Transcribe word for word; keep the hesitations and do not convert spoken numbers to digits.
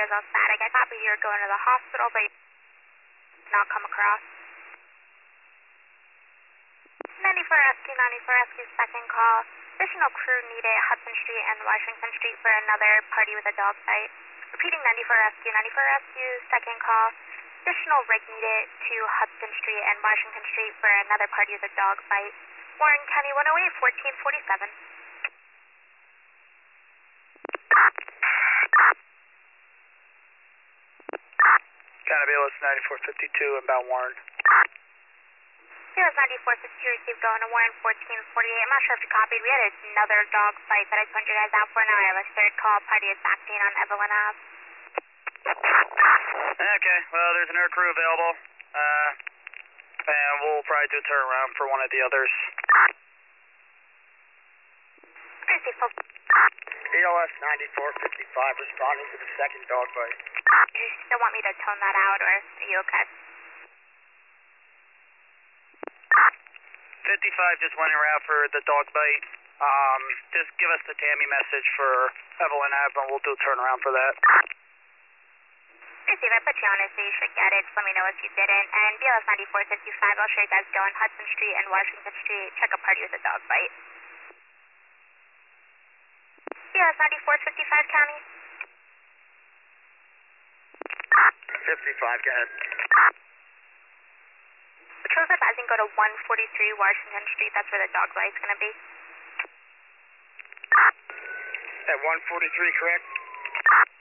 is all static. I copy you're going to the hospital, but not come across. ninety-four Rescue, ninety-four Rescue, second call. Additional crew needed at Hudson Street and Washington Street for another party with a dog fight. Repeating ninety-four Rescue, ninety-four Rescue, second call. Additional rig needed to Hudson Street and Washington Street for another party with a dog fight. Warren County one oh eight, fourteen forty-seven. County B L S ninety-four fifty-two, inbound Warren. B L S ninety-four fifty-two received going to Warren fourteen forty-eight. I'm not sure if you copied. We had another dog fight that I sent you guys out for. Now I have a third call. Party is acting on Evelyn Ave. Okay, well, there's an air crew available. Uh, and we'll probably do a turnaround for one of the others. Received full. B L S ninety-four fifty-five responding to the second dog fight. Do you still want me to tone that out, or are you okay? fifty-five just went around for the dog bite. Um, just give us the Tammy message for Evelyn Ave and we'll do a turnaround for that. Receive, I put you on it so you should get it. Just let me know if you didn't. And B L S ninety-four fifty-five, I'll show you guys going Hudson Street and Washington Street. Check a party with a dog bite. B L S ninety-four fifty-five County. fifty-five, go ahead. Patrol's advising go to one forty-three Washington Street. That's where the dog bite's going to be. At one forty-three, correct?